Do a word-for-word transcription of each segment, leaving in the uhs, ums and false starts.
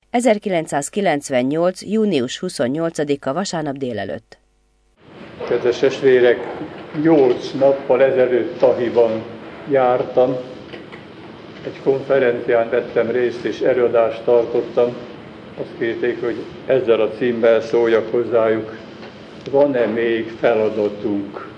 ezerkilencszázkilencvennyolc. június huszonnyolcadika vasárnap délelőtt. Kedves testvérek, nyolc nappal ezelőtt Tahiban jártam, egy konferencián vettem részt és előadást tartottam. Azt kérték, hogy ezzel a címmel szóljak hozzájuk: van-e még feladatunk?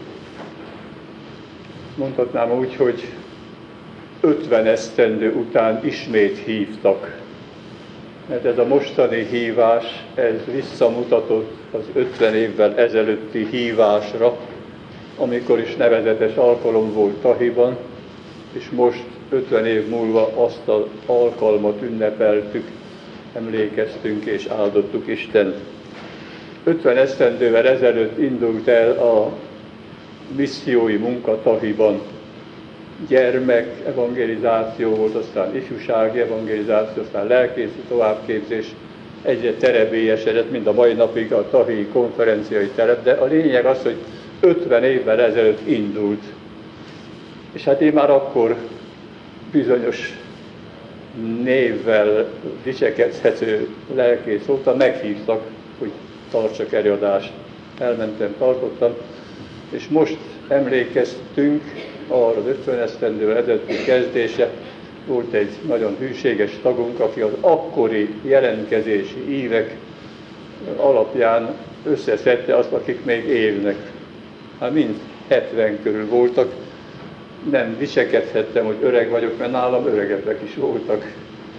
Mondhatnám úgy, hogy ötven esztendő után ismét hívtak. Mert ez a mostani hívás, ez visszamutatott az ötven évvel ezelőtti hívásra, amikor is nevezetes alkalom volt Tahiban, és most ötven év múlva azt az alkalmat ünnepeltük, emlékeztünk és áldottuk Istent. ötven esztendővel ezelőtt indult el a missziói munka Tahiban. Gyermek evangelizáció volt, aztán ifjúsági evangelizáció, aztán lelkészi továbbképzés, egyre terebélyesedett, mind a mai napig a tahi konferenciai terep, de a lényeg az, hogy ötven évvel ezelőtt indult. És hát én már akkor bizonyos névvel dicsekedhető lelkész voltam, meghívtak, hogy tartsak előadást. Elmentem, tartottam, és most emlékeztünk arra az ötven esztendővel ezelőtti kezdése. Volt egy nagyon hűséges tagunk, aki az akkori jelentkezési évek alapján összeszedte azt, akik még élnek. Hát mind hetven körül voltak. Nem dicsekedhettem, hogy öreg vagyok, mert nálam öregebbek is voltak.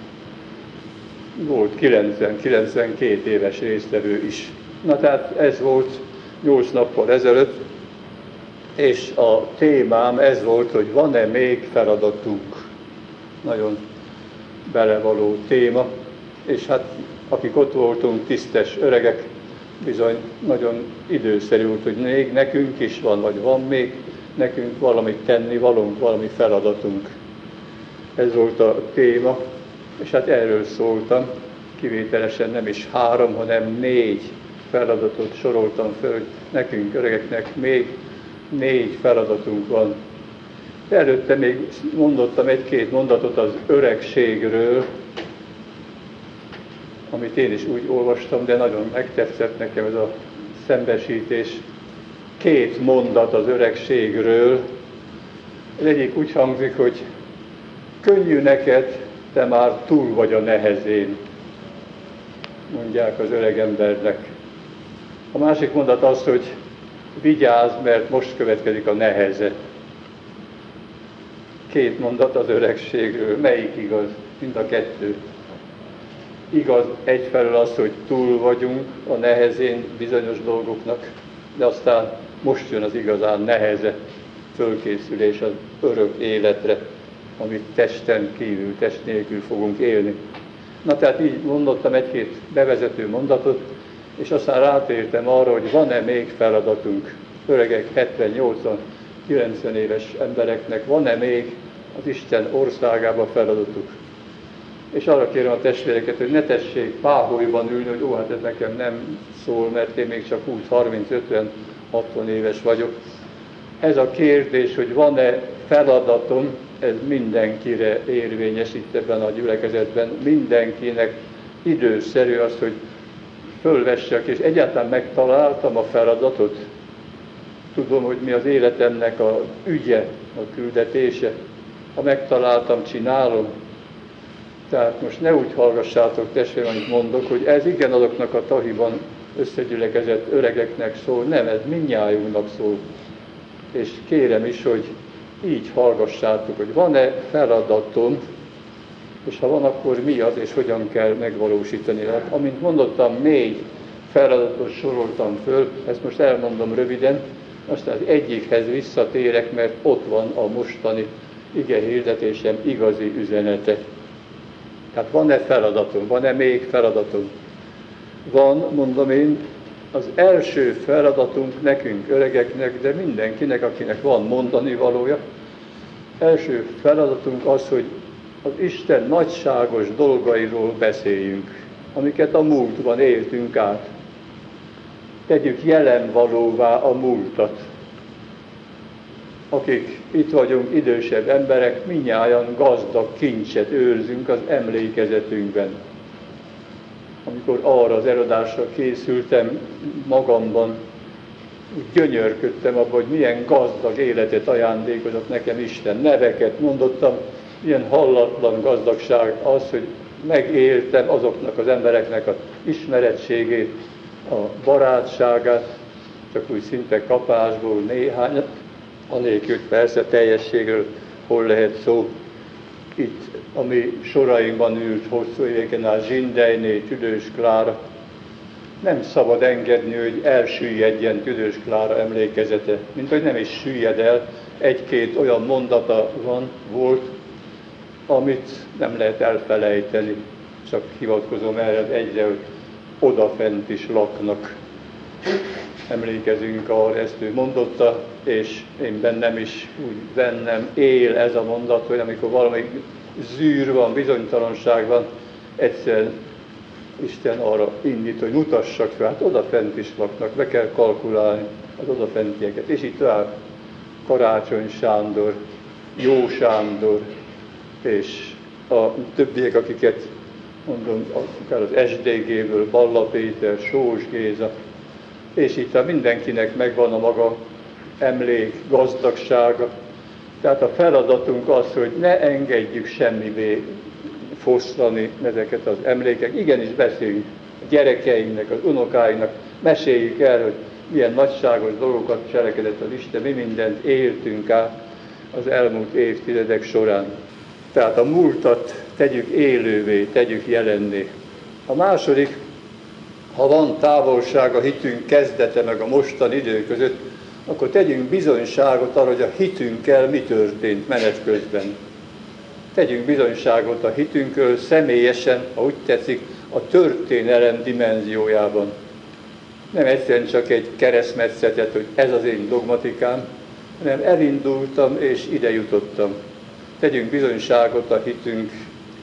Volt kilencven-kilencvenkét éves résztvevő is. Na tehát ez volt nyolc nappal ezelőtt, és a témám ez volt, hogy van-e még feladatunk. Nagyon belevaló téma, és hát akik ott voltunk, tisztes öregek, bizony nagyon időszerű volt, hogy még nekünk is van, vagy van még nekünk valamit tenni, valunk, valami feladatunk. Ez volt a téma, és hát erről szóltam, kivételesen nem is három, hanem négy feladatot soroltam föl, hogy nekünk öregeknek még négy feladatunk van. Előtte még mondottam egy-két mondatot az öregségről, amit én is úgy olvastam, de nagyon megtetszett nekem ez a szembesítés. Két mondat az öregségről. Az egyik úgy hangzik, hogy könnyű neked, te már túl vagy a nehezén, mondják az öreg embernek. A másik mondat az, hogy vigyázz, mert most következik a neheze. Két mondat az öregségről. Melyik igaz? Mind a kettő. Igaz egyfelől az, hogy túl vagyunk a nehezén bizonyos dolgoknak, de aztán most jön az igazán neheze, fölkészülés az örök életre, amit testen kívül, test nélkül fogunk élni. Na tehát így mondottam egy-két bevezető mondatot, és aztán rátértem arra, hogy van-e még feladatunk. Öregek, hetven, nyolcvan, kilencven éves embereknek van-e még az Isten országában feladatuk. És arra kérem a testvéreket, hogy ne tessék páholyban ülni, hogy ó, hát ez nekem nem szól, mert én még csak húsz, harminc, ötven, hatvan éves vagyok. Ez a kérdés, hogy van-e feladatom, ez mindenkire érvényes itt ebben a gyülekezetben. Mindenkinek időszerű az, hogy fölvessek, és egyáltalán megtaláltam a feladatot. Tudom, hogy mi az életemnek a ügye, a küldetése. Ha megtaláltam, csinálom. Tehát most ne úgy hallgassátok, testvérem, amit mondok, hogy ez igen azoknak a Tahiban összegyülekezett öregeknek szól, nem, ez mindnyájunknak szól. És kérem is, hogy így hallgassátok, hogy van-e feladatom, és ha van, akkor mi az, és hogyan kell megvalósítani. Hát, amint mondottam, négy feladatot soroltam föl, ezt most elmondom röviden, aztán az egyikhez visszatérek, mert ott van a mostani igehirdetésem igazi üzenete. Tehát van-e feladatom, van-e még feladatom? Van, mondom én, az első feladatunk nekünk öregeknek, de mindenkinek, akinek van mondani valója. Első feladatunk az, hogy az Isten nagyságos dolgairól beszéljünk, amiket a múltban éltünk át. Tegyük jelen valóvá a múltat. Akik itt vagyunk, idősebb emberek, mindnyájan gazdag kincset őrzünk az emlékezetünkben. amikor arra az előadásra készültem, magamban úgy gyönyörködtem abban, hogy milyen gazdag életet ajándékozott nekem Isten. Neveket mondottam, ilyen hallatlan gazdagság az, hogy megéltem azoknak az embereknek az ismeretségét, a barátságát, csak úgy szinte kapásból néhány, anélkül persze teljességről hol lehet szó. Itt a mi sorainkban ült hosszú éveken át Zsindejné, Tüdős Klára. Nem szabad engedni, hogy elsüllyedjen Tüdős Klára emlékezete, mint hogy nem is süllyed el. Egy-két olyan mondata van, volt, amit nem lehet elfelejteni. Csak hivatkozom erre egyre, hogy odafent is laknak. Emlékezünk arra, ezt ő mondotta, és én bennem is úgy bennem él ez a mondat, hogy amikor valami zűr van, bizonytalanság van, egyszer Isten arra indít, hogy mutassak fel, hát odafent is laknak, be kell kalkulálni az odafentieket. És itt rá Karácsony Sándor, Jó Sándor, és a többiek, akiket mondom, akár az es dé gé-ből, Balla Péter, Sós Géza, és itt mindenkinek megvan a maga emlék, gazdagsága. Tehát a feladatunk az, hogy ne engedjük semmivé foszlani ezeket az emlékek. Igenis beszéljünk a gyerekeinknek, az unokáinknak, meséljük el, hogy milyen nagyságos dolgokat cselekedett az Isten, mi mindent éltünk át az elmúlt évtizedek során. Tehát a múltat tegyük élővé, tegyük jelenné. A második, ha van távolság a hitünk kezdete meg a mostani idő között, akkor tegyünk bizonyságot arra, hogy a hitünkkel mi történt menet közben. Tegyünk bizonyságot a hitünkről személyesen, ha úgy tetszik, a történelem dimenziójában. Nem egyszerűen csak egy keresztmetszetet, hogy ez az én dogmatikám, hanem elindultam és ide jutottam. Tegyünk bizonyságot a hitünk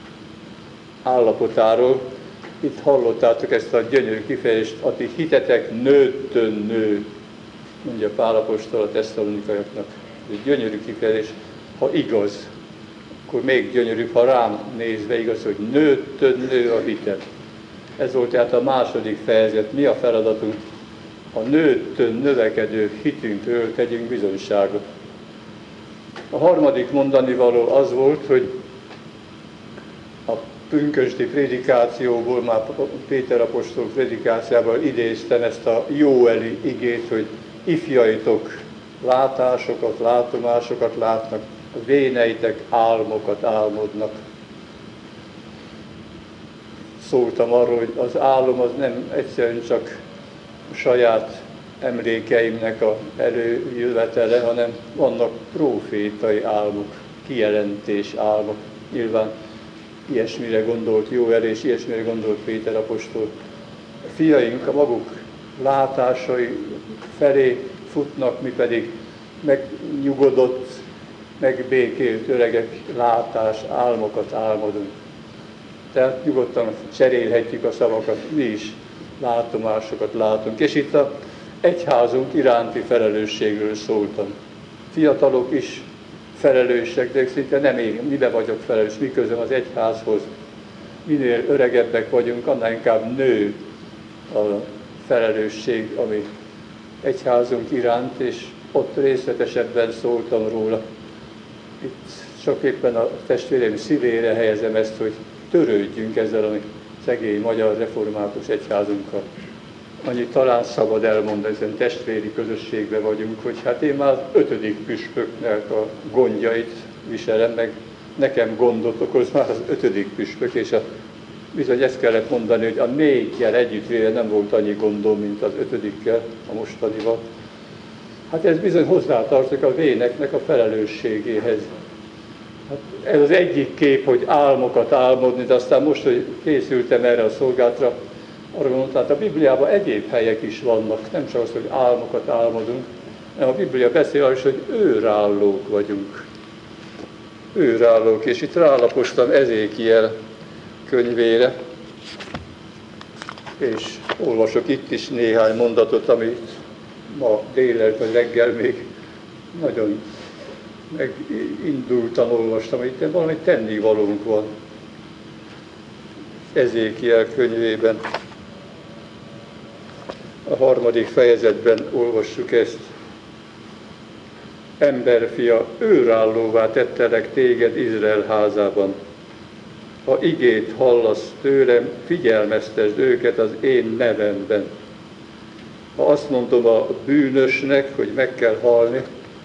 állapotáról. Itt hallottátok ezt a gyönyörű kifejezést, a ti hitetek nőttön nő, mondja Pál apostol a tesszalonikaiaknak. Ez egy gyönyörű kifejezés, ha igaz, akkor még gyönyörűbb, ha rám nézve igaz, hogy nőttön nő a hitet. Ez volt tehát a második fejezet. Mi a feladatunk? A nőttön növekedő hitünkről tegyünk bizonyságot. A harmadik mondani való az volt, hogy a pünkösdi prédikációból, már Péter apostol prédikációból idéztem ezt a jóeli igét, hogy ifjaitok látásokat, látomásokat látnak, a véneitek álmokat álmodnak. Szóltam arról, hogy az álom az nem egyszerűen csak a saját emlékeimnek a előjövetele, hanem vannak prófétai álmok, kijelentés álmok. Nyilván ilyesmire gondolt Jóel, és ilyesmire gondolt Péter apostol. A fiaink a maguk látásai felé futnak, mi pedig megnyugodott, megbékélt öregek látás, álmokat álmodunk. Tehát nyugodtan cserélhetjük a szavakat, mi is látomásokat látunk. És itt a egyházunk iránti felelősségről szóltam. Fiatalok is felelősek, de szinte nem én, mibe vagyok felelős, mi közöm az egyházhoz. Minél öregebbek vagyunk, annál inkább nő a felelősség, ami egyházunk iránt, és ott részletesebben szóltam róla. Itt csak éppen a testvérem szívére helyezem ezt, hogy törődjünk ezzel a szegény magyar református egyházunkkal. Annyit talán szabad elmondani, hiszen testvéri közösségben vagyunk, hogy hát én már az ötödik püspöknek a gondjait viselem, meg nekem gondot okoz már az ötödik püspök, és a, bizony ezt kellett mondani, hogy a négyel együttvéve nem volt annyi gondom, mint az ötödikkel, a mostanival. Hát ez bizony hozzátartozik a véneknek a felelősségéhez. Hát ez az egyik kép, hogy álmokat álmodni, de aztán most, hogy készültem erre a szolgálatra, arra mondtam, hát a Bibliában egyéb helyek is vannak, nem csak az, hogy álmokat álmodunk, hanem a Biblia beszél arra is, hogy őrállók vagyunk. Őrállók, és itt rálapoztam Ezékiel könyvére, és olvasok itt is néhány mondatot, amit ma délelőtt vagy reggel még nagyon megindultan olvastam, itt valami tennivalónk van. Ezékiel könyvében. A harmadik fejezetben olvassuk ezt. Emberfia, őrállóvá tettelek téged Izrael házában. Ha igét hallasz tőlem, figyelmeztesd őket az én nevemben. Ha azt mondom a bűnösnek, hogy meg kell halni,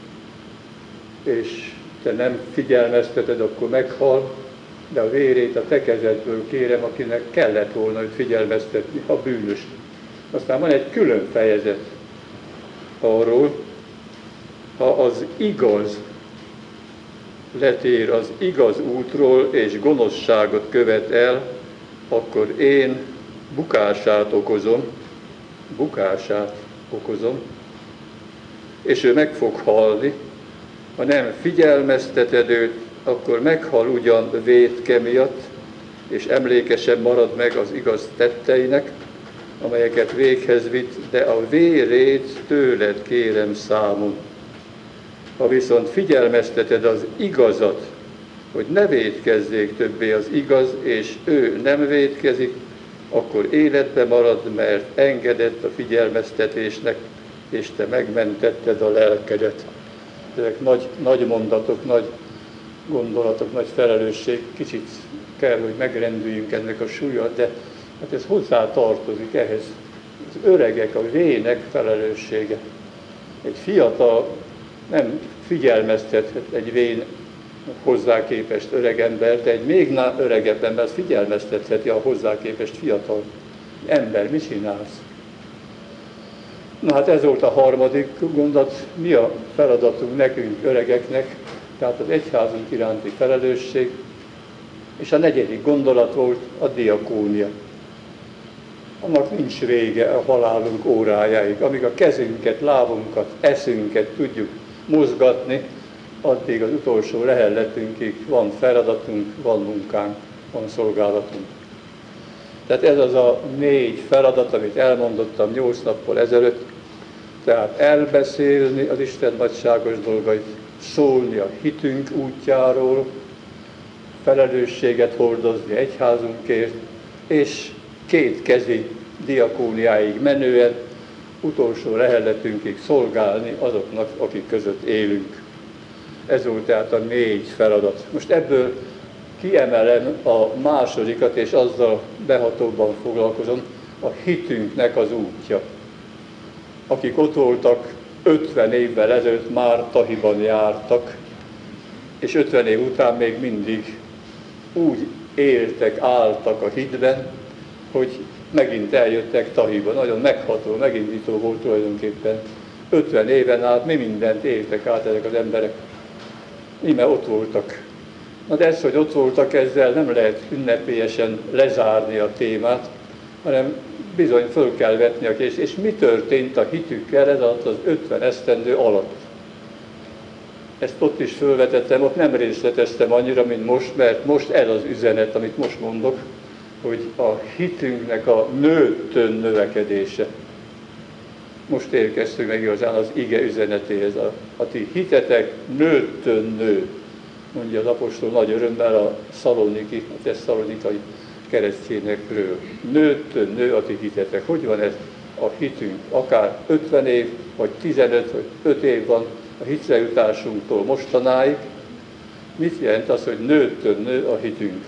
és te nem figyelmezteted, akkor meghal, de a vérét a te kezedből kérem, akinek kellett volna, hogy figyelmeztetni, a bűnös. Aztán van egy külön fejezet arról, ha az igaz letér az igaz útról, és gonoszságot követ el, akkor én bukását okozom, bukását okozom, és ő meg fog halni. Ha nem figyelmezteted őt, akkor meghal ugyan vétke miatt, és emlékesen marad meg az igaz tetteinek, amelyeket véghez vitt, de a vérét tőled kérem számon. Ha viszont figyelmezteted az igazat, hogy ne vétkezzék többé az igaz, és ő nem vétkezik, akkor életbe marad, mert engedett a figyelmeztetésnek, és te megmentetted a lelkedet. Ezek nagy, nagy mondatok, nagy gondolatok, nagy felelősség. Kicsit kell, hogy megrendüljünk ennek a súlya, de hát ez hozzá tartozik ehhez. Az öregek, a vének felelőssége. Egy fiatal nem figyelmeztethet egy vén hozzá képest öreg ember, de egy még öregebb ember figyelmeztetheti a hozzá képest fiatal ember. Mit csinálsz? Na hát ez volt a harmadik gondolat. Mi a feladatunk nekünk, öregeknek, tehát az egyházunk iránti felelősség. És a negyedik gondolat volt a diakónia. Annak nincs vége a halálunk órájáig. Amíg a kezünket, lábunkat, eszünket tudjuk mozgatni, addig az utolsó lehelletünkig van feladatunk, van munkánk, van szolgálatunk. Tehát ez az a négy feladat, amit elmondottam nyolc nappal ezelőtt, tehát elbeszélni az Isten nagyságos dolgait, szólni a hitünk útjáról, felelősséget hordozni egyházunkért, és kétkezi diakóniáig menően utolsó lehelletünkig szolgálni azoknak, akik között élünk. Ez volt tehát a négy feladat. Most ebből kiemelem a másodikat, és azzal behatóbban foglalkozom, a hitünknek az útja. Akik ott voltak ötven évvel ezelőtt, már Tahiban jártak, és ötven év után még mindig úgy éltek, álltak a hitben, hogy megint eljöttek Tahiba. Nagyon megható, megindító volt tulajdonképpen. ötven éven át mi mindent éltek át ezek az emberek. Íme ott voltak. Na de ez, hogy ott voltak, ezzel nem lehet ünnepélyesen lezárni a témát, hanem bizony föl kell vetni a kérdést, és mi történt a hitükkel ez alatt az ötven esztendő alatt. Ezt ott is fölvetettem, ott nem részleteztem annyira, mint most, mert most ez az üzenet, amit most mondok, hogy a hitünknek a nőttön növekedése. Most érkeztünk meg igazán az ige üzenetéhez. A, a ti hitetek nőttön nő, mondja az apostol nagy örömmel a szaloniki, a tesszalonikai keresztényekről. Nőttön nő a ti hitetek. Hogy van ez a hitünk? Akár ötven év, vagy tizenöt, vagy öt év van a hitre jutásunktól mostanáig. Mit jelent az, hogy nőttön nő a hitünk?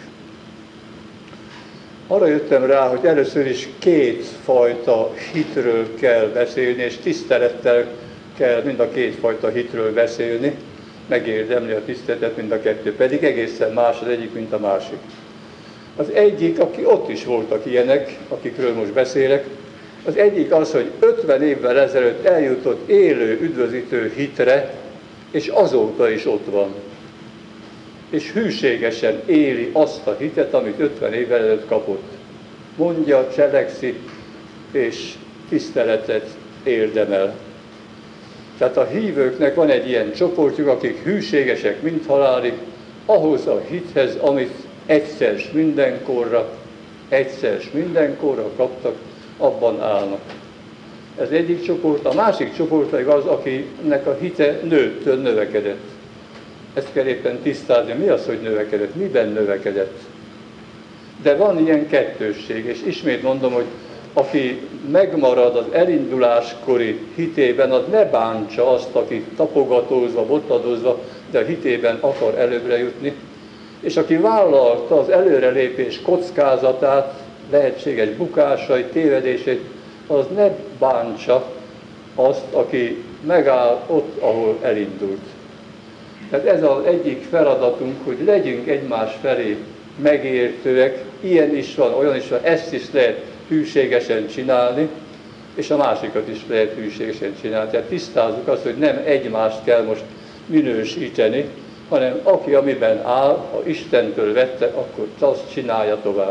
Arra jöttem rá, hogy először is két fajta hitről kell beszélni, és tisztelettel kell mind a két fajta hitről beszélni, megérdemli a tiszteletet mind a kettő, pedig egészen más az egyik, mint a másik. Az egyik, aki ott is voltak ilyenek, akikről most beszélek, az egyik az, hogy ötven évvel ezelőtt eljutott élő, üdvözítő hitre, és azóta is ott van. És hűségesen éli azt a hitet, amit ötven évvel előtt kapott. Mondja, cselekszi, és tiszteletet érdemel. Tehát a hívőknek van egy ilyen csoportjuk, akik hűségesek mind halálig, ahhoz a hithez, amit egyszer s mindenkorra, egyszer s mindenkorra kaptak, abban állnak. Ez egyik csoport, a másik csoport pedig az, akinek a hite nőttől növekedett. Ezt kell éppen tisztázni. Mi az, hogy növekedett? Miben növekedett? De van ilyen kettősség, és ismét mondom, hogy aki megmarad az elinduláskori hitében, az ne bántsa azt, aki tapogatózva, botladozva, de a hitében akar előbbre jutni. És aki vállalta az előrelépés kockázatát, lehetséges bukásait, tévedését, az ne bántsa azt, aki megáll ott, ahol elindult. Tehát ez az egyik feladatunk, hogy legyünk egymás felé megértőek, ilyen is van, olyan is van, ezt is lehet hűségesen csinálni, és a másikat is lehet hűségesen csinálni. Tehát tisztázzuk azt, hogy nem egymást kell most minősíteni, hanem aki amiben áll, ha Istentől vette, akkor azt csinálja tovább.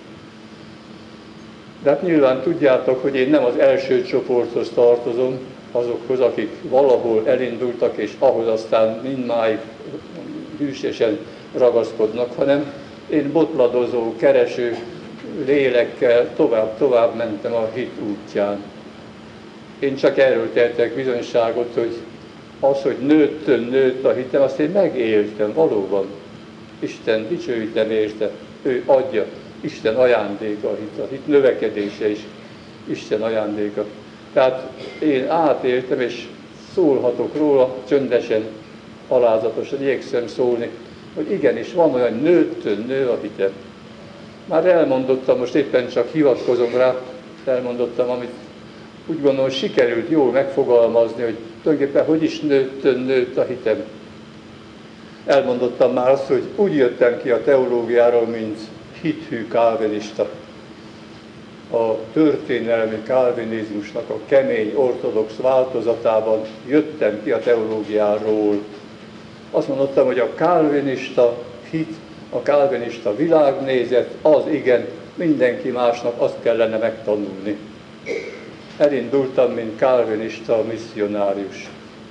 De hát nyilván tudjátok, hogy én nem az első csoporthoz tartozom, azokhoz, akik valahol elindultak, és ahhoz aztán mindmáig hűségesen ragaszkodnak, hanem én botladozó, kereső lélekkel tovább-tovább mentem a hit útján. Én csak erről tettek bizonyságot, hogy az, hogy nőtt, nőtt a hitem, azt én megéltem valóban. Isten dicsőítem érte, ő adja, Isten ajándéka a hit, a hit növekedése is Isten ajándéka. Tehát én átéltem, és szólhatok róla, csöndesen, alázatosan igyekszem szólni, hogy igenis van olyan, nőtt, nő a hitem. Már elmondottam, most éppen csak hivatkozom rá, elmondottam, amit úgy gondolom, sikerült jól megfogalmazni, hogy tulajdonképpen hogy is nőtt, nőtt a hitem. Elmondottam már azt, hogy úgy jöttem ki a teológiáról, mint hithű kálvinista. A történelmi kálvinizmusnak a kemény ortodox változatában jöttem ki a teológiáról. Azt mondottam, hogy a kálvinista hit, a kálvinista világnézet, az igen, mindenki másnak azt kellene megtanulni. Elindultam, mint kálvinista misszionárius.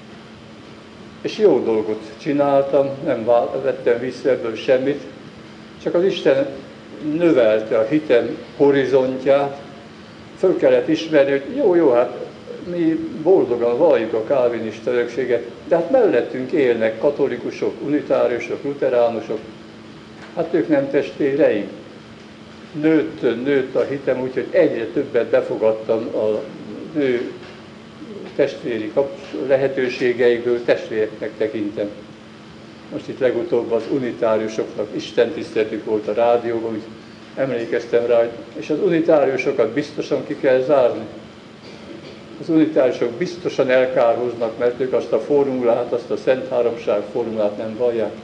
És jó dolgot csináltam, nem vettem vissza ebből semmit, csak az Isten növelte a hitem horizontját, föl kellett ismerni, hogy jó, jó, hát mi boldogan valljuk a kálvinista örökséget, de hát mellettünk élnek katolikusok, unitáriusok, luteránusok, hát ők nem testvéreink. Nőtt, nőtt a hitem, úgyhogy egyre többet befogadtam a nő testvéri lehetőségeikből, testvéreknek tekintem. Most itt legutóbb az unitáriusoknak istentiszteletük volt a rádióban, úgy emlékeztem rá, és az unitáriusokat biztosan ki kell zárni. Az unitáriusok biztosan elkárhoznak, mert ők azt a formulát, azt a Szent Háromság formulát nem vallják.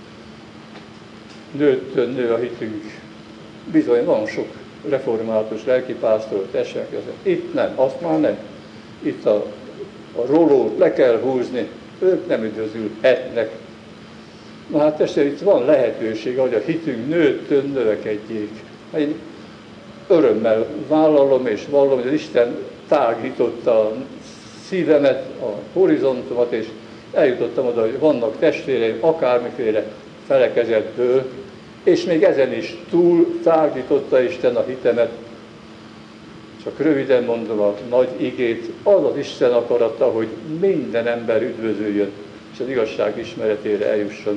Nőtt, nő a hitünk. Bizony, van sok református lelkipásztor, testvérek, itt nem, azt már nem. Itt a, a rolót le kell húzni, ők nem üdvözülhetnek. Na hát testvérek, itt van lehetőség, hogy a hitünk nőtt, növekedjék. Én örömmel vállalom és vallom, hogy az Isten tágította a szívemet, a horizontomat, és eljutottam oda, hogy vannak testvéreim, akármiféle felekezetből, és még ezen is túl tágította Isten a hitemet. Csak röviden mondom a nagy igét, az az Isten akarata, hogy minden ember üdvözüljön, és az igazság ismeretére eljusson.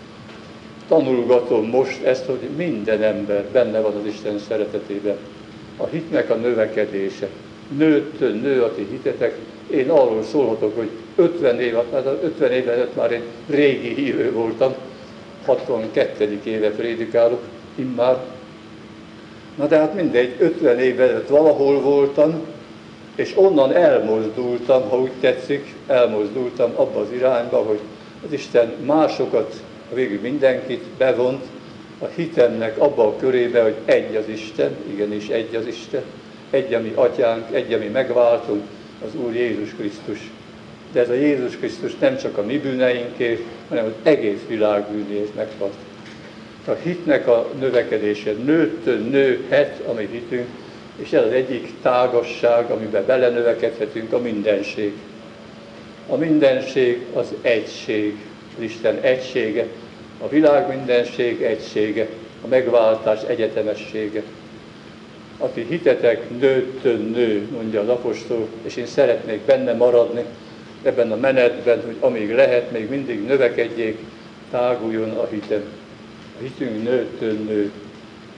Tanulgatom most ezt, hogy minden ember benne van az Isten szeretetében. A hitnek a növekedése. Nőtt, nő a ti hitetek. Én arról szólhatok, hogy ötven év, hát ötven év előtt már én régi hívő voltam, hatvankettedik éve prédikálok immár. Na de hát mindegy, ötven év előtt valahol voltam, és onnan elmozdultam, ha úgy tetszik, elmozdultam abba az irányba, hogy az Isten másokat, végül mindenkit bevont a hitemnek abba a körébe, hogy egy az Isten, igenis egy az Isten, egy a mi atyánk, egy a mi megváltunk, az Úr Jézus Krisztus. De ez a Jézus Krisztus nem csak a mi bűneinkért, hanem az egész világ bűnéért meghalt. A hitnek a növekedése nőtt, nőhet a mi hitünk, és ez az egyik tágasság, amiben belenövekedhetünk, a mindenség. A mindenség az egység, az Isten egysége, a világ mindenség egysége, a megváltás egyetemessége. A ti hitetek nőtt, nő, mondja az apostol, és én szeretnék benne maradni, ebben a menetben, hogy amíg lehet, még mindig növekedjék, táguljon a hitem. A hitünk nőtt, nő.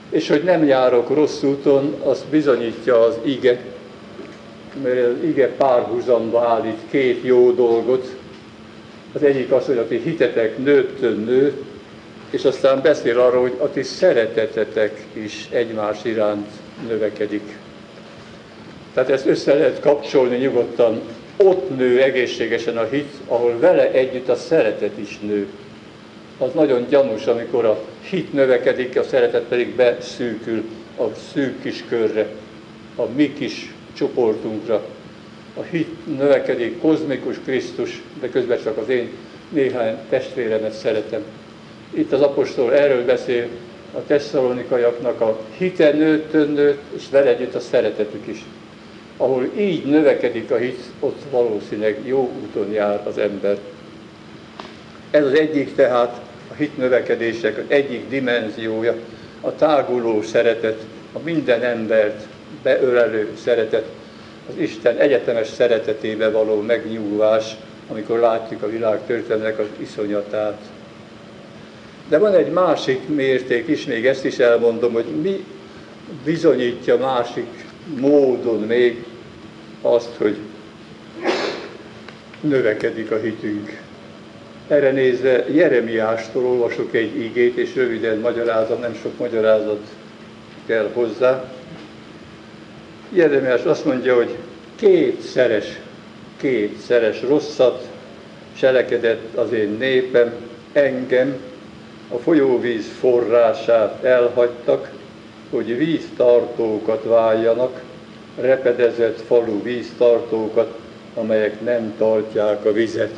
És hogy nem járok rossz úton, azt bizonyítja az ige, mert az ige párhuzamba állít két jó dolgot. Az egyik az, hogy a ti hitetek nőttön nő, és aztán beszél arról, hogy a ti szeretetetek is egymás iránt növekedik. Tehát ezt össze lehet kapcsolni nyugodtan. Ott nő egészségesen a hit, ahol vele együtt a szeretet is nő. Az nagyon gyanús, amikor a hit növekedik, a szeretet pedig beszűkül a szűk kis körre, a mi kis csoportunkra. A hit növekedik, kozmikus Krisztus, de közben csak az én néhány testvéremet szeretem. Itt az apostol erről beszél, a tesszalonikaiaknak a hite nőttön nőtt, és vele együtt a szeretetük is. Ahol így növekedik a hit, ott valószínűleg jó úton jár az ember. Ez az egyik tehát a hit növekedések az egyik dimenziója, a táguló szeretet, a minden embert beölelő szeretet, az Isten egyetemes szeretetébe való megnyúlás, amikor látjuk a világ történelmének az iszonyatát. De van egy másik mérték is, még ezt is elmondom, hogy mi bizonyítja másik módon még azt, hogy növekedik a hitünk. Erre nézve Jeremiástól olvasok egy igét, és röviden magyarázom, nem sok magyarázat kell hozzá. Jeremiás azt mondja, hogy kétszeres, kétszeres rosszat cselekedett az én népem, engem, a folyóvíz forrását elhagytak, hogy víztartókat váljanak, repedezett falu víztartókat, amelyek nem tartják a vizet.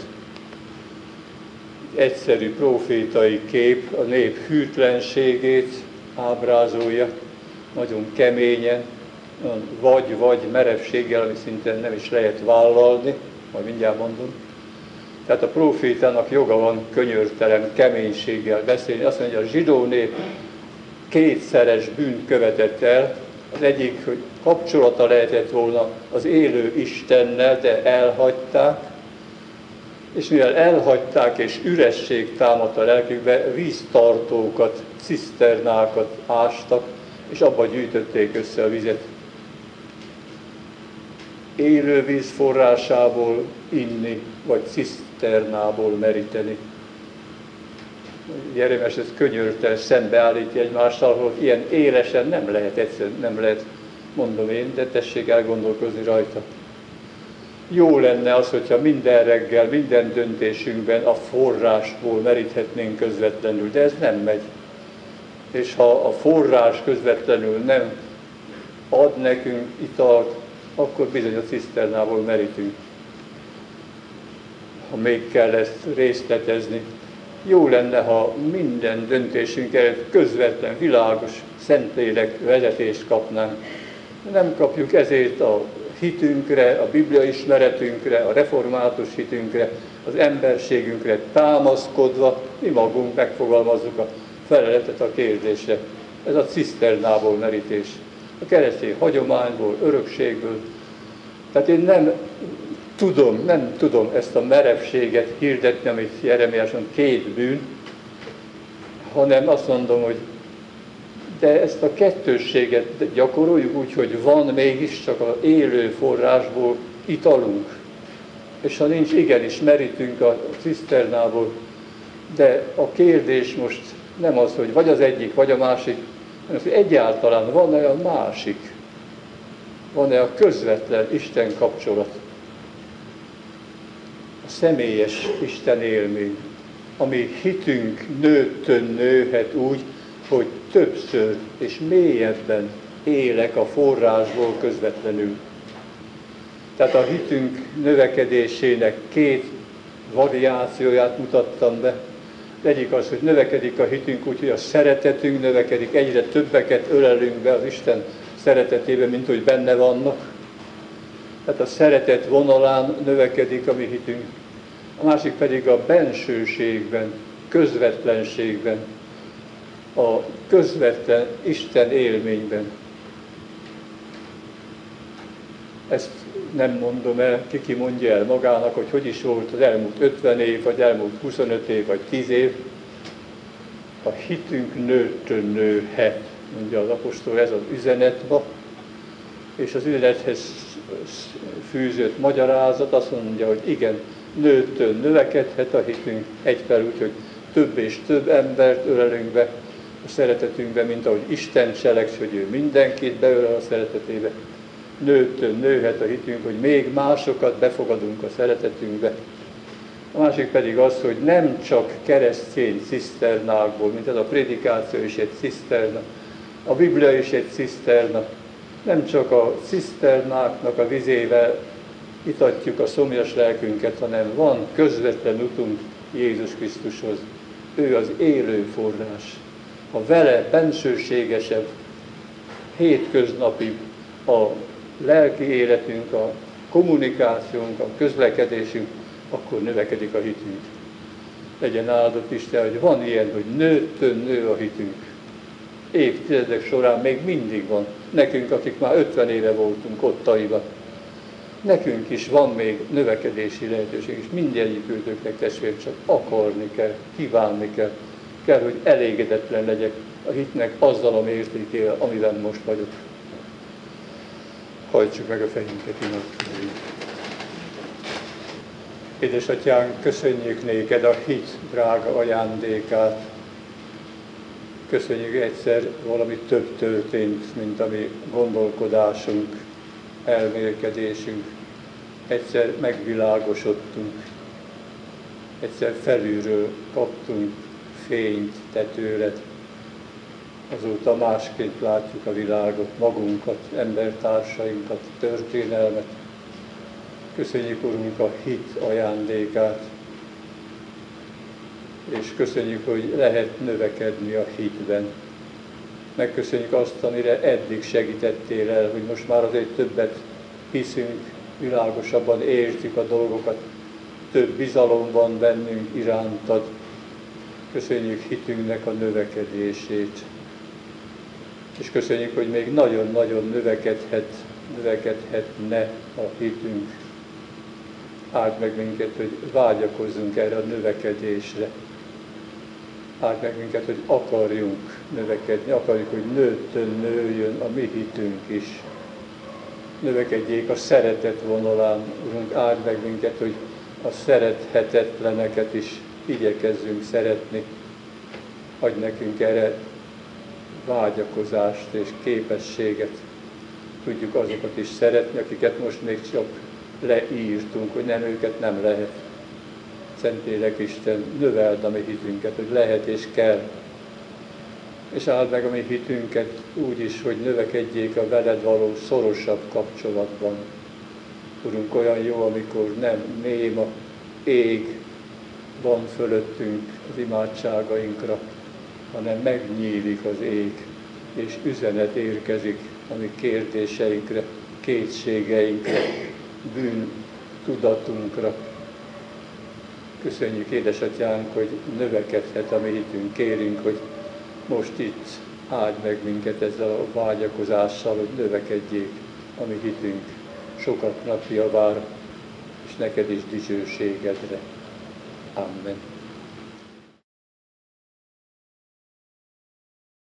Egyszerű profétai kép a nép hűtlenségét ábrázolja, nagyon keményen, vagy-vagy merevséggel, ami szinte nem is lehet vállalni, majd mindjárt mondom. Tehát a profétának joga van könyörtelen keménységgel beszélni. Azt mondja, hogy a zsidó nép kétszeres bűnt követett el. Az egyik, hogy kapcsolata lehetett volna az élő Istennel, de elhagyták. És mivel elhagyták, és üresség támadt a lelkükbe, víztartókat, ciszternákat ástak, és abba gyűjtötték össze a vizet. Élő víz forrásából inni, vagy ciszternából meríteni. Jeremiás ezt könyörtel szembeállítja egymással, hogy ilyen élesen nem lehet, egyszer nem lehet, mondom én, de tessék elgondolkozni rajta. Jó lenne az, hogyha minden reggel, minden döntésünkben a forrásból meríthetnénk közvetlenül, de ez nem megy. És ha a forrás közvetlenül nem ad nekünk italt, akkor bizony a ciszternából merítünk. Ha még kell ezt részletezni, jó lenne, ha minden döntésünk előtt közvetlen, világos, Szentlélek vezetést kapnánk. Nem kapjuk ezért a hitünkre, a Biblia ismeretünkre, a református hitünkre, az emberségünkre támaszkodva, mi magunk megfogalmazzuk a feleletet a kérdésre. Ez a ciszternából merítés. A keresztény hagyományból, örökségből. Tehát én nem tudom, nem tudom ezt a merevséget hirdetni, amit Jeremiás mond, két bűn, hanem azt mondom, hogy de ezt a kettősséget gyakoroljuk úgy, hogy van mégiscsak az élő forrásból italunk. És ha nincs, igenis merítünk a ciszternából, de a kérdés most nem az, hogy vagy az egyik, vagy a másik, hanem hogy egyáltalán van-e a másik, van-e a közvetlen Isten kapcsolat, a személyes Isten élmény, ami hitünk nőttön nőhet úgy, hogy többször és mélyebben élek a forrásból közvetlenül. Tehát a hitünk növekedésének két variációját mutattam be. Egyik az, hogy növekedik a hitünk úgy, hogy a szeretetünk növekedik, egyre többeket ölelünk be az Isten szeretetébe, mint hogy benne vannak. Tehát a szeretet vonalán növekedik a mi hitünk. A másik pedig a bensőségben, közvetlenségben, a közvetlen Isten élményben. Ezt nem mondom el, ki ki mondja el magának, hogy hogy is volt az elmúlt ötven év, vagy elmúlt huszonöt év, vagy tíz év. A hitünk nőttön nőhet. mondja az apostol, ez az üzenet ma, és az üzenethez fűzött magyarázat azt mondja, hogy igen, nőttől növekedhet a hitünk, egyfelől úgy, hogy több és több embert ölelünk be a szeretetünkbe, mint ahogy Isten cselekszik, hogy ő mindenkit beölel a szeretetébe. Nőttől nőhet a hitünk, hogy még másokat befogadunk a szeretetünkbe. A másik pedig az, hogy nem csak keresztény ciszternákból, mint ez a prédikáció is egy ciszterna, a Biblia is egy ciszterna, nem csak a ciszternáknak a vizével itatjuk a szomjas lelkünket, hanem van közvetlen utunk Jézus Krisztushoz. Ő az élő forrás. Ha vele bensőségesebb, hétköznapi a lelki életünk, a kommunikációnk, a közlekedésünk, akkor növekedik a hitünk. Legyen áldott Isten, hogy van ilyen, hogy nőttől nő a hitünk. Évtizedek során még mindig van. Nekünk, akik már ötven éve voltunk ottaiban, nekünk is van még növekedési lehetőség, és mindegyikőtöknek testvér csak akarni kell, kívánni kell, kell, hogy elégedetlen legyek a hitnek azzal a mértékével, amiben most vagyok. Hajtsuk meg a fejünket, imádkozzunk. Édesatyánk, köszönjük néked a hit drága ajándékát. Köszönjük, egyszer valami több történt, mint a mi gondolkodásunk, elmélkedésünk. Egyszer megvilágosodtunk, egyszer felülről kaptunk fényt te tőled. Azóta másként látjuk a világot, magunkat, embertársainkat, történelmet. Köszönjük, Urunk, a hit ajándékát, és köszönjük, hogy lehet növekedni a hitben. Megköszönjük azt, amire eddig segítettél el, hogy most már azért többet hiszünk, világosabban értjük a dolgokat, több bizalom van bennünk irántad. Köszönjük hitünknek a növekedését. És köszönjük, hogy még nagyon-nagyon növekedhet, növekedhetne a hitünk. Áld meg minket, hogy vágyakozzunk erre a növekedésre. Áld meg minket, hogy akarjunk növekedni, akarjuk, hogy nőttön nőjön a mi hitünk is. Növekedjék a szeretet vonalán. Urunk, áld meg minket, hogy a szerethetetleneket is igyekezzünk szeretni. Adj nekünk erre vágyakozást és képességet. Tudjuk azokat is szeretni, akiket most még csak leírtunk, hogy nem, őket nem lehet. Szentlélek Isten, növeld a mi hitünket, hogy lehet és kell. És áld meg a mi hitünket úgy is, hogy növekedjék a veled való szorosabb kapcsolatban. Urunk, olyan jó, amikor nem néma ég van fölöttünk az imádságainkra, hanem megnyílik az ég, és üzenet érkezik a mi kérdéseinkre, kétségeinkre, bűn tudatunkra. Köszönjük, édesatyánk, hogy növekedhet a mi hitünk. Kérünk, hogy most itt áld meg minket ezzel a vágyakozással, hogy növekedjék a mi hitünk. Sokat napja vár, és neked is dicsőségedre. Amen.